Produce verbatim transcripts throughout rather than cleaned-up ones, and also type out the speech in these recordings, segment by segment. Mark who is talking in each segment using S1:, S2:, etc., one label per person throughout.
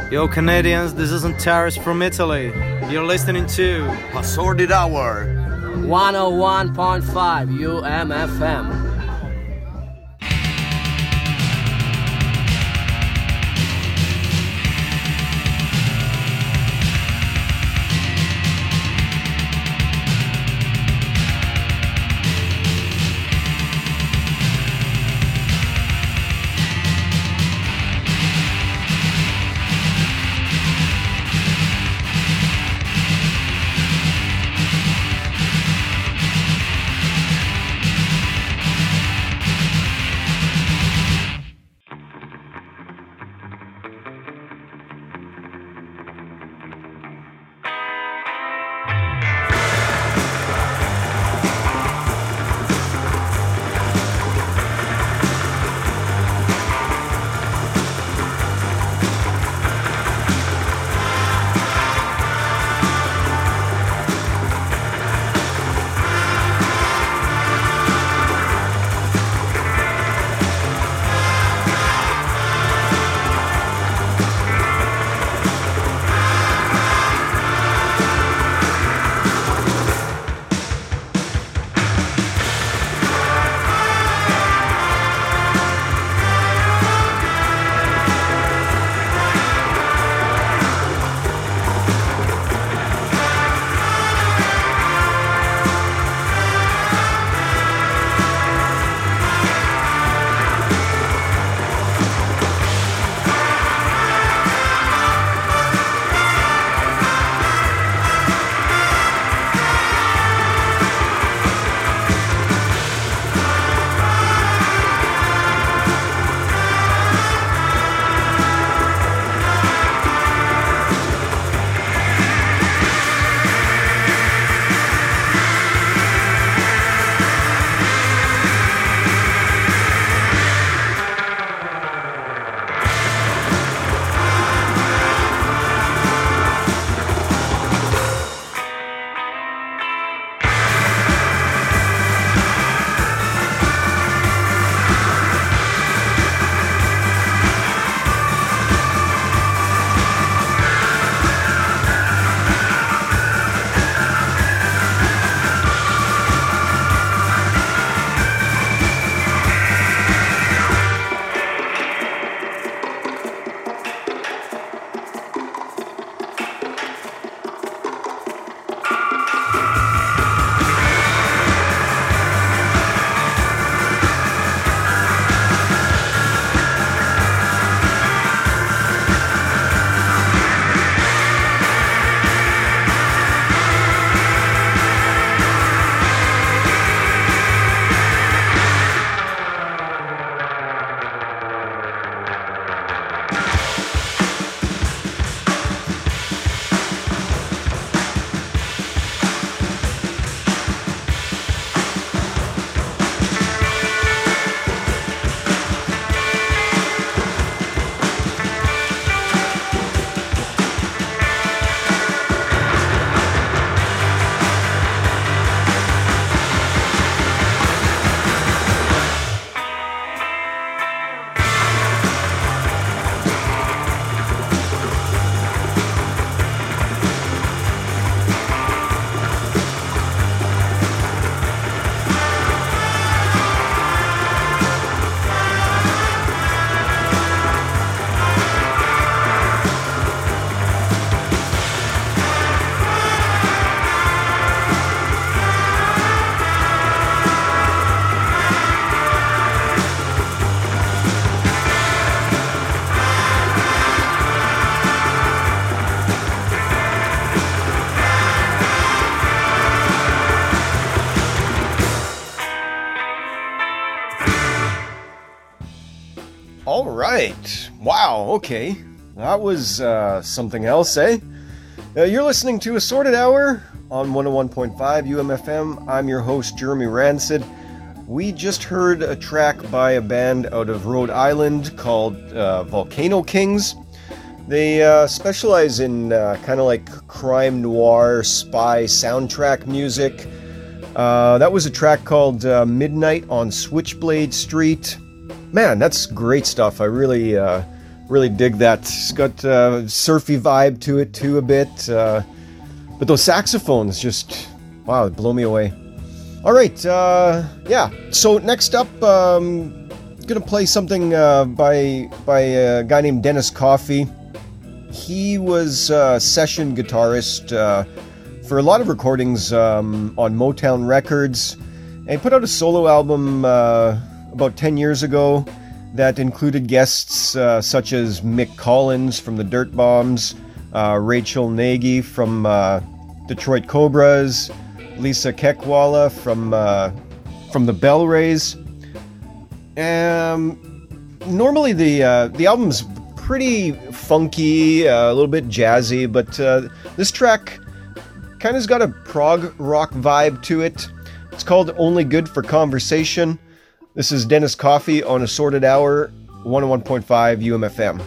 S1: Yo, Canadians, this is Antares from Italy. You're listening to
S2: Assorted Hour.
S3: one oh one point five U M F M.
S4: All right. Wow. Okay. That was uh, something else, eh? Uh, you're listening to Assorted Hour on one oh one point five U M F M. I'm your host, Jeremy Rancid. We just heard a track by a band out of Rhode Island called uh, Volcano Kings. They uh, specialize in uh, kind of like crime noir, spy soundtrack music. Uh, that was a track called uh, Midnight on Switchblade Street. Man, that's great stuff. I really, uh, Really dig that. It's got a surfy vibe to it too a bit. Uh, but those saxophones just, wow, blow me away. All right, uh, yeah. So next up, um, gonna play something uh, by by a guy named Dennis Coffey. He was a session guitarist uh, for a lot of recordings um, on Motown Records, and he put out a solo album uh, about ten years ago that included guests uh, such as Mick Collins from the Dirt Bombs, uh, Rachel Nagy from uh, Detroit Cobras, Lisa Kekwala from uh, from the Bell Rays. Um, normally the uh, the album's pretty funky, uh, a little bit jazzy, but uh, this track kind of's got a prog rock vibe to it. It's called Only Good for Conversation. This is Dennis Coffey on Assorted Hour, one oh one point five U M F M.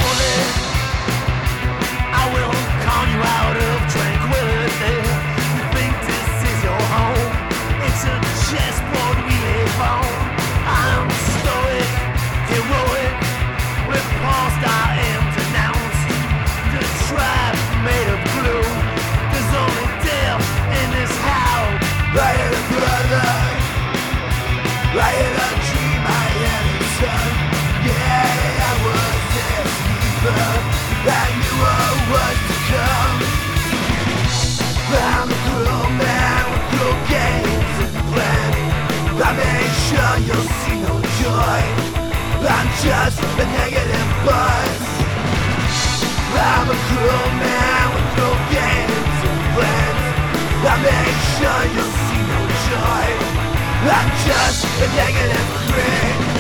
S2: I will con you out of tranquility. together. I had a dream I had a son. Yeah, I was this keeper. I knew what was to come. I'm a cruel man with cruel games and plans. I make sure you'll see no joy. I'm just a negative buzz. I'm a cruel man with cruel games and plans. I make sure you'll see no joy. I'm just a negative critic.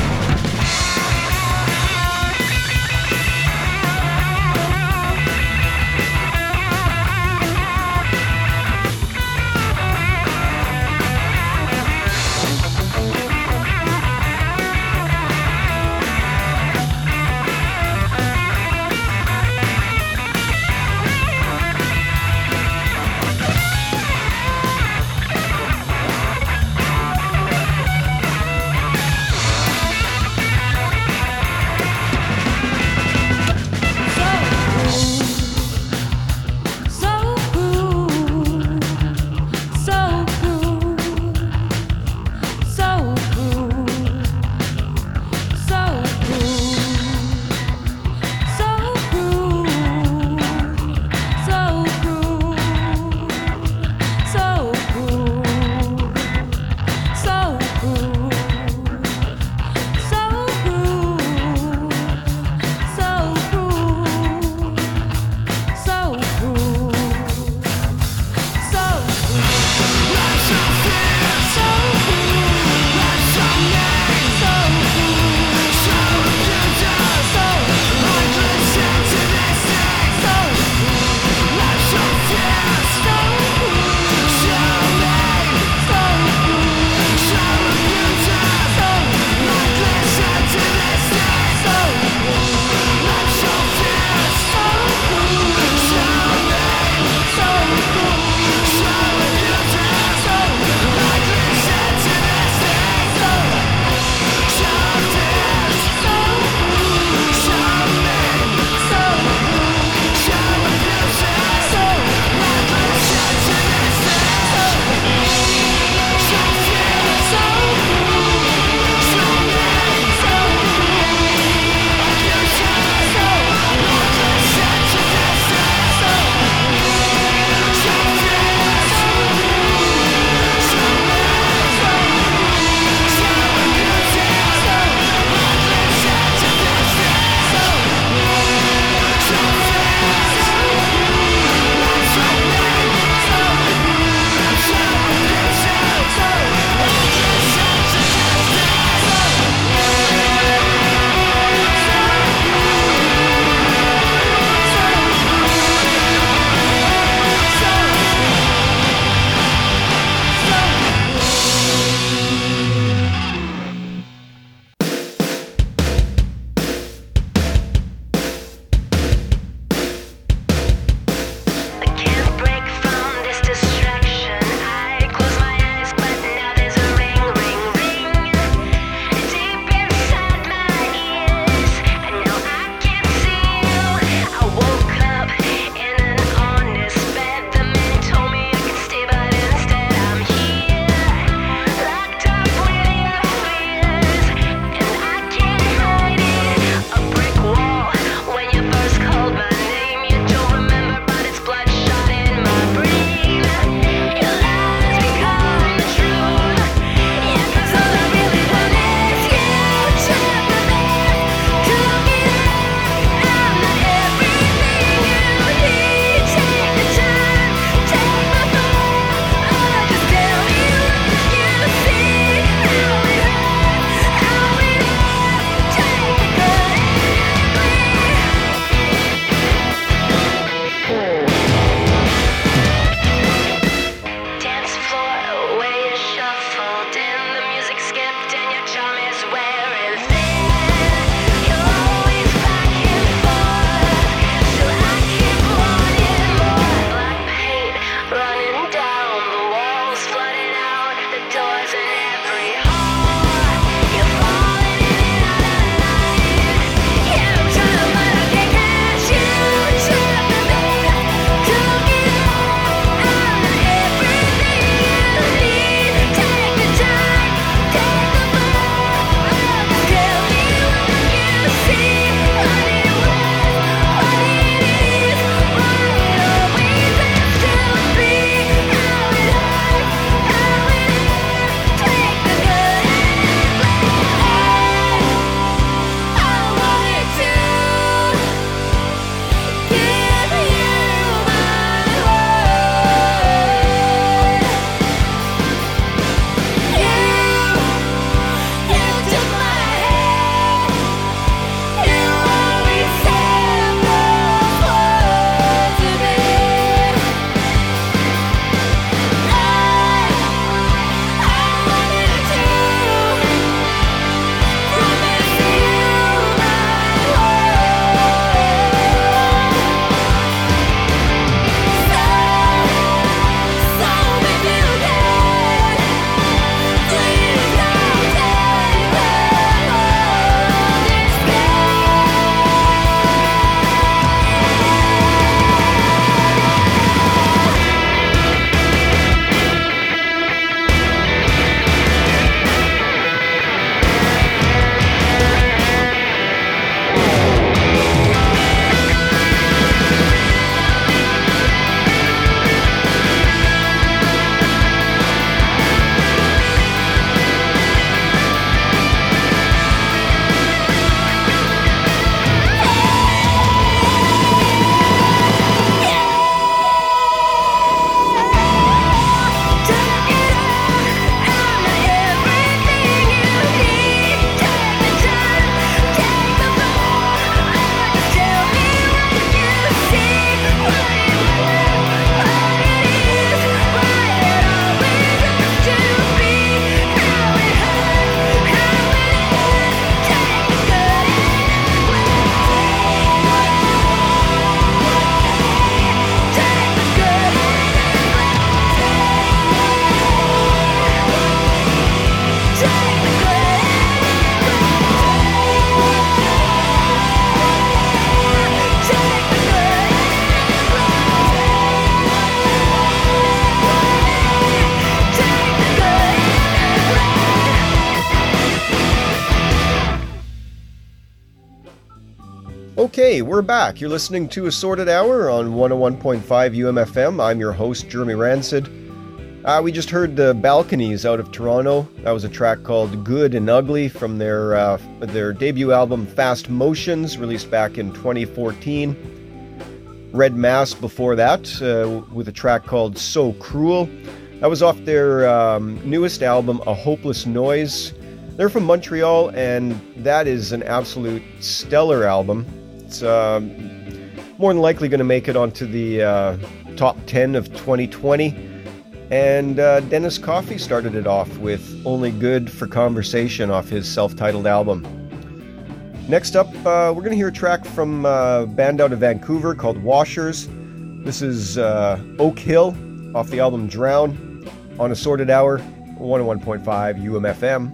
S4: Okay, we're back. You're listening to Assorted Hour on one oh one point five U M F M. I'm your host, Jeremy Rancid. Uh, we just heard the Balconies out of Toronto. That was a track called Good and Ugly from their uh, their debut album Fast Motions, released back in twenty fourteen. Red Mass before that, uh, with a track called So Cruel. That was off their um, newest album, A Hopeless Noise. They're from Montreal, and that is an absolute stellar album. It's uh, more than likely going to make it onto the uh, top ten of twenty twenty. And uh, Dennis Coffey started it off with Only Good for Conversation off his self-titled album. Next up, uh, we're going to hear a track from a band out of Vancouver called Washers. This is uh, Oak Hill off the album Drown on Assorted Hour, one oh one point five U M F M.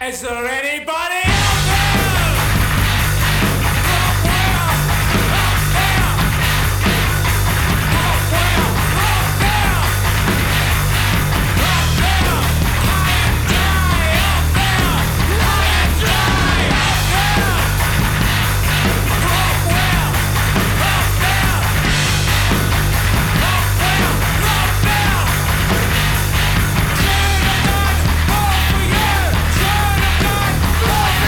S5: Is there anybody out there? Up where? Up there? Up where? Up there? Up there? High and dry. Up there? High and dry. Up there? Up where? Up there? Up where? Up there? Turn the gun over you. Turn the gun over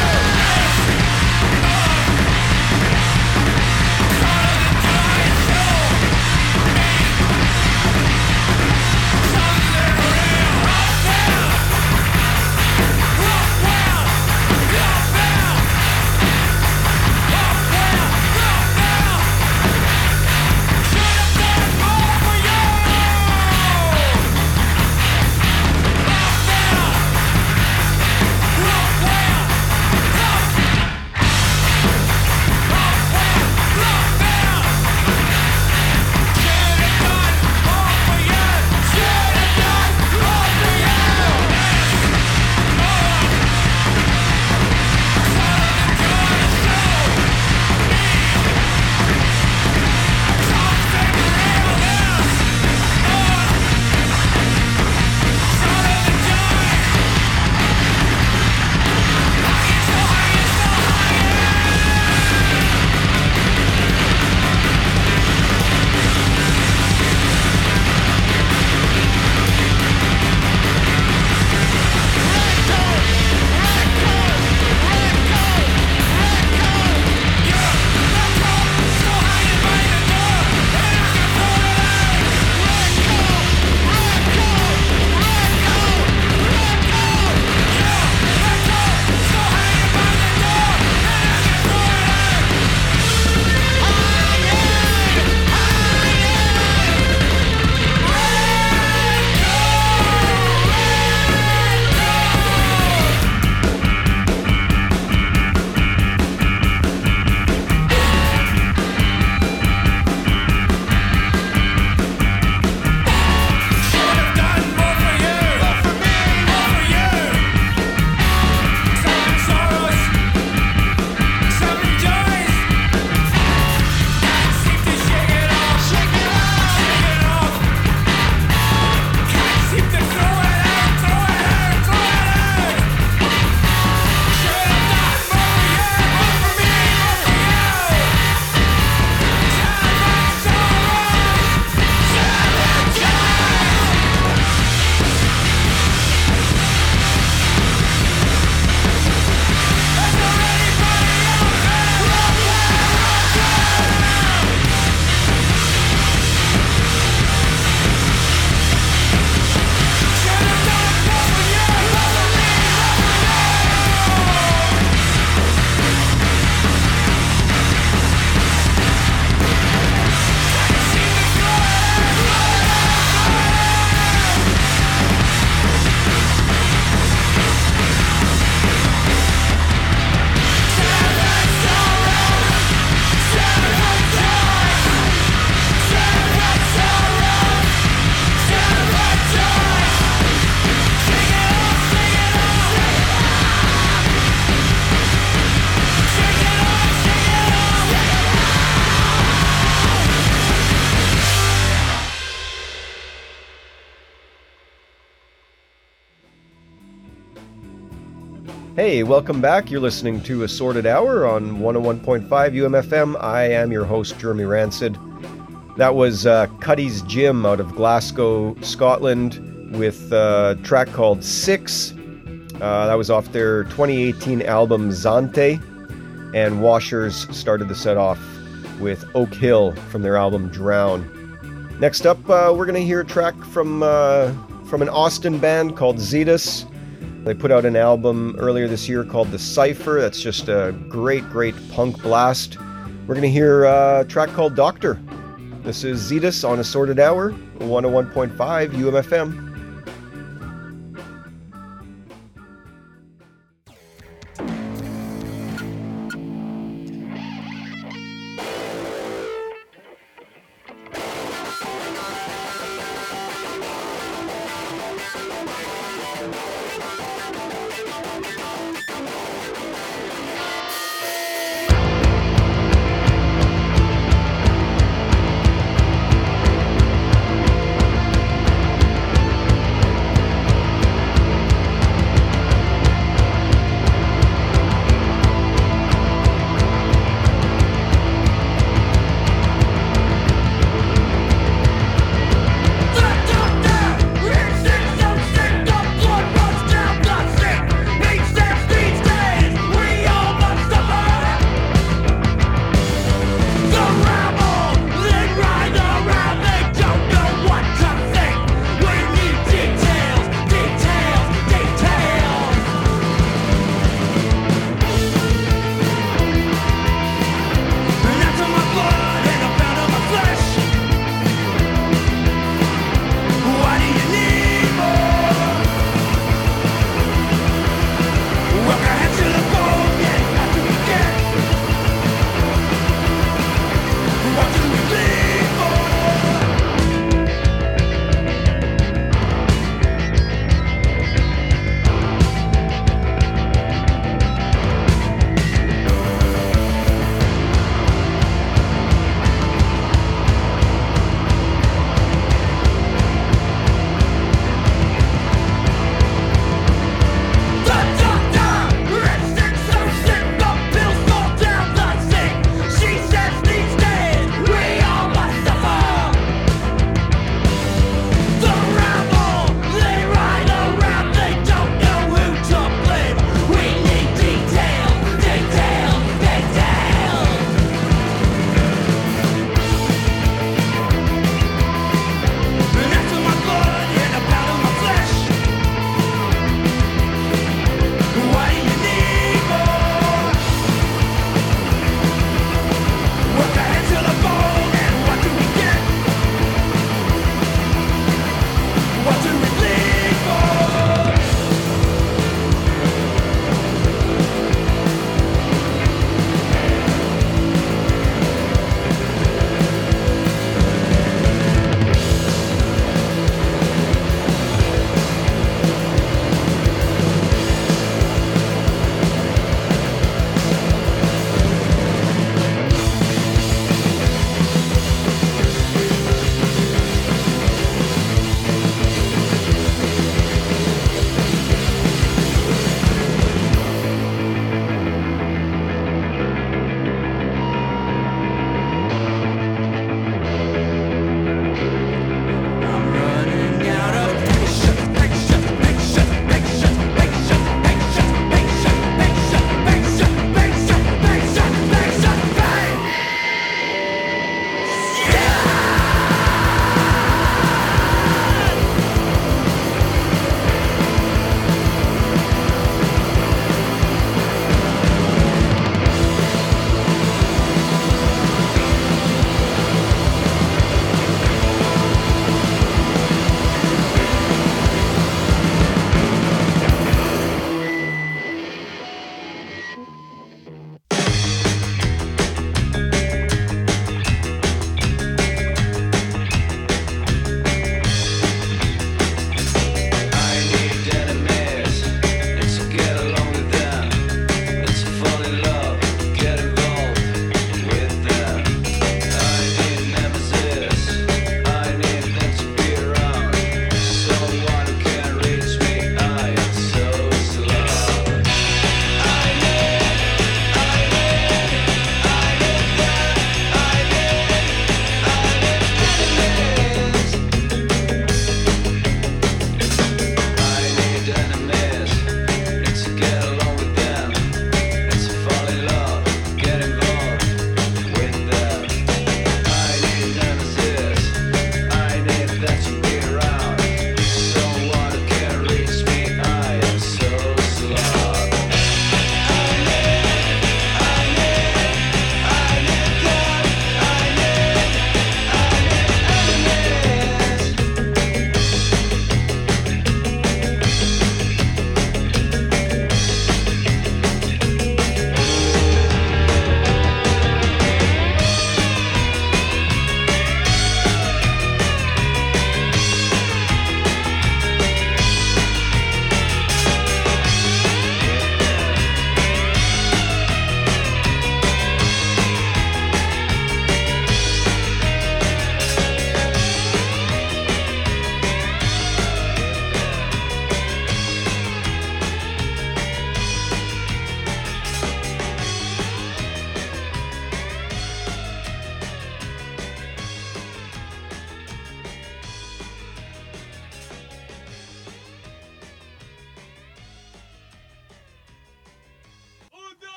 S4: Hey, welcome back. You're listening to Assorted Hour on one oh one point five U M F M. I am your host, Jeremy Rancid. That was uh, Cuddy's Gym out of Glasgow, Scotland, with a track called Six. Uh, that was off their twenty eighteen album Zante. And Washers started the set off with Oak Hill from their album Drown. Next up, uh, we're going to hear a track from, uh, from an Austin band called Zetus. They put out an album earlier this year called The Cypher. That's just a great, great punk blast. We're going to hear a track called Doctor. This is Zetus on Assorted Hour, one oh one point five U M F M.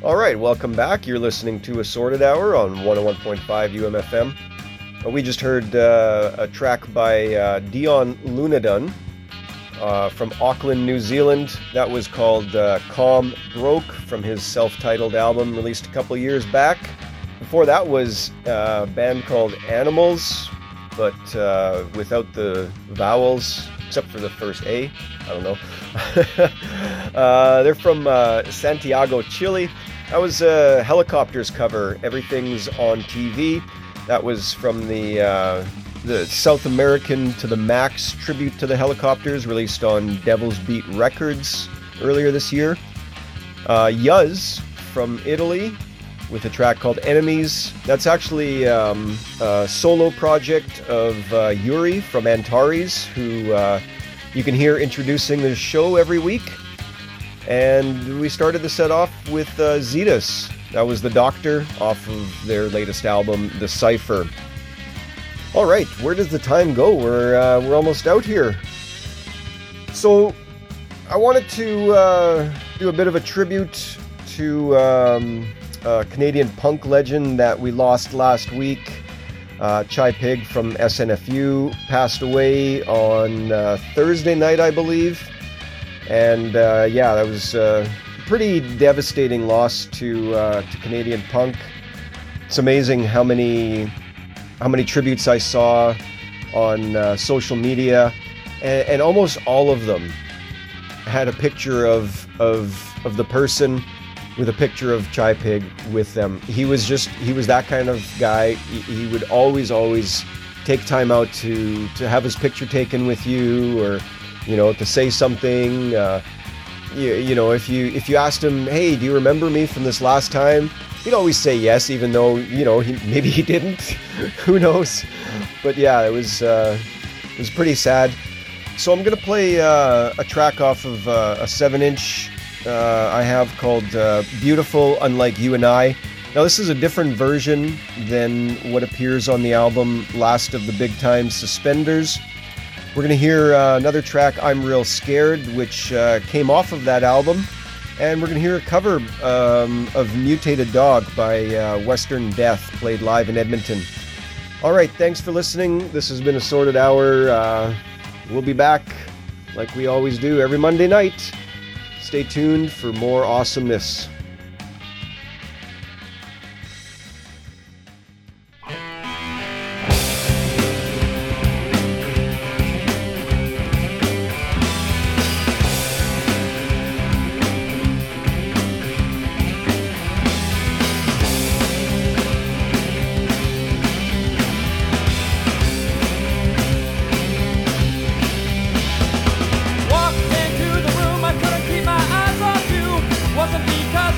S4: All right, welcome back. You're listening to Assorted Hour on one oh one point five U M F M. Uh, We just heard uh, a track by uh, Dion Lunadon uh, from Auckland, New Zealand. That was called uh, Calm Broke from his self-titled album released a couple years back. Before that was uh, a band called Animals, but uh, without the vowels, except for the first A. I don't know. uh, they're from uh, Santiago, Chile. That was a Helicopters cover, Everything's on T V. That was from the uh, the South American to the Max tribute to the Helicopters, released on Devil's Beat Records earlier this year. Uh, Yuz from Italy with a track called Enemies. That's actually um, a solo project of uh, Yuri from Antares, who uh, you can hear introducing the show every week. And we started the set off with uh, Zetus. That was The Doctor off of their latest album, The Cipher. All right, where does the time go? We're uh, we're almost out here. So I wanted to uh, do a bit of a tribute to um, a Canadian punk legend that we lost last week. Uh, Chai Pig from S N F U passed away on uh, Thursday night, I believe. And uh, yeah, that was a pretty devastating loss to uh, to Canadian punk. It's amazing how many how many tributes I saw on uh, social media, and, and almost all of them had a picture of of of the person with a picture of Chai Pig with them. He was just he was that kind of guy. He, he would always always take time out to to have his picture taken with you, or you know, to say something. Uh, you, you know, if you if you asked him, hey, do you remember me from this last time? He'd always say yes, even though, you know, he, maybe he didn't. Who knows? But yeah, it was uh, it was pretty sad. So I'm gonna play uh, a track off of uh, a seven-inch uh, I have called uh, "Beautiful Unlike You and I." Now this is a different version than what appears on the album "Last of the Big Time Suspenders." We're going to hear uh, another track, I'm Real Scared, which uh, came off of that album. And we're going to hear a cover um, of Mutated Dog by uh, Western Death, played live in Edmonton. All right, thanks for listening. This has been Assorted Hour. Uh, we'll be back, like we always do, every Monday night. Stay tuned for more awesomeness.
S5: Walked into the room, I couldn't keep my eyes off you. Wasn't because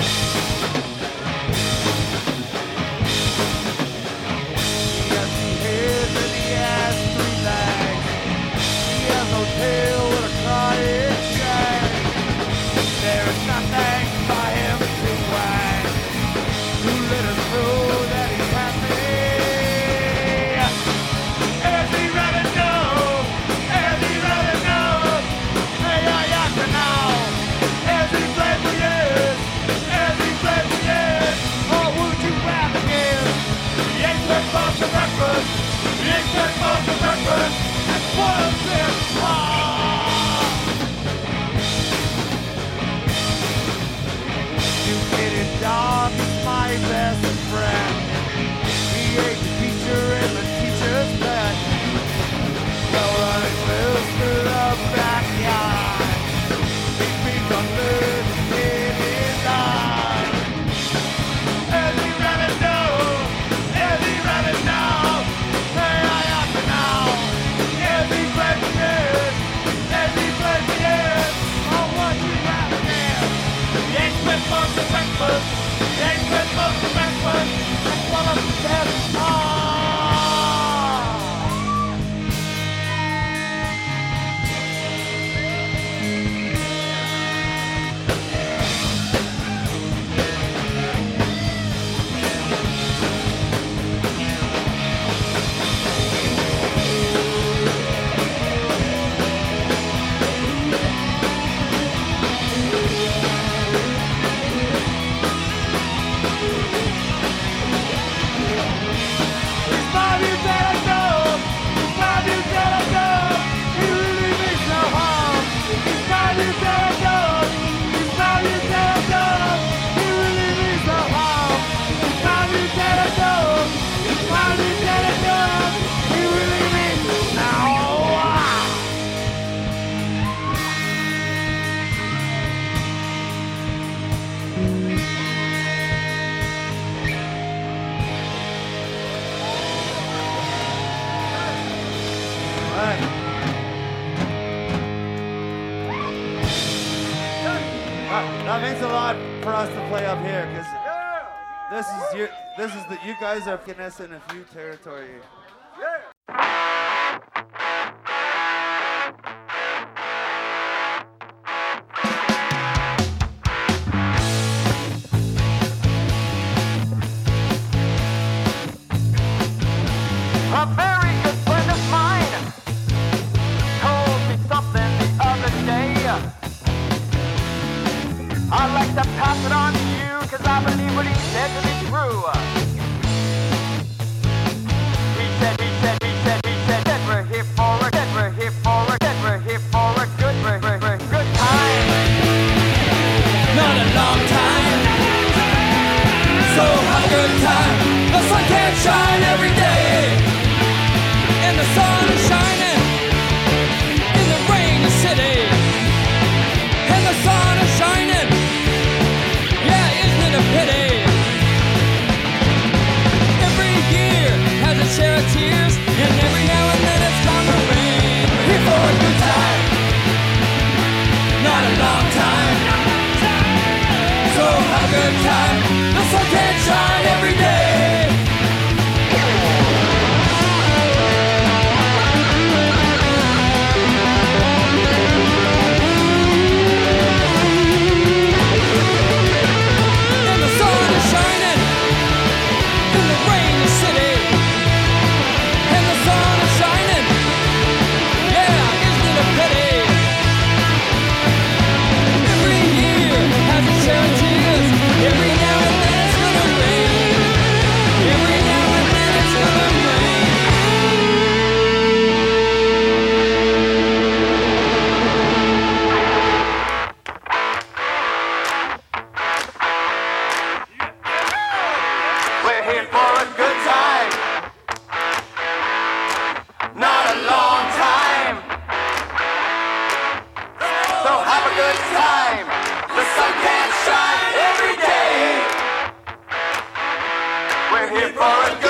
S5: He has two heads and he has three legs. He has no tail with a crying shag. There is nothing for him to wag. To let us know that he's happy. As he rather know, as he rather know. Hey, I got to know. As he played for years, as he played for years. Or would you rather give? He ain't been for the breakfast. He ain't been for the breakfast. That's what I'm saying. You get it, dog. He's my best friend. He ain't the teacher in the teacher's bed. Go running loose through the backyard. He beats on loose in his eye. As he rather know, as he rather know. Hey, I ought to know. As he plays for years, as he plays for years. Oh, what you rather give? He ain't spent most of breakfast. He ain't spent most of breakfast. That's what I'm saying. Oh. He's my new that I know. He's my new that I know. He really means no harm. He's my new that I know. He's my new that I know. He really means no harm. He's my new that I know. He's my new that I know. He really means no harm. Right. That, that means a lot for us to play up here because this is you. This is the you guys are getting us in a few territory.
S6: A very good friend of mine told me something the other day. I'd like to pass it on to you because I believe what he said to be true. He said, he said, he said, he said that we're here for a, that we're here for a, that we're here for a good, we're, we're, we're good time.
S7: Not a long time. So have a good time. The sun can't shine every day. And the sun is shining in the rainy city. And the sun is shining. Yeah, isn't it a pity? Every year has its share of tears. And every now and then it's gonna rain. We're here for a good time. Not a long time. So have a good time. The sun can't shine every day. And the sun is shining in the rainy city. And the sun is shining. Yeah, isn't it a pity? Every year has its share of tears. Every now and then it's gonna rain. Every now and then it's gonna rain.
S6: We're here for a good time. Not a long time. So have a good time. The sun can't shine every day. We're here for a good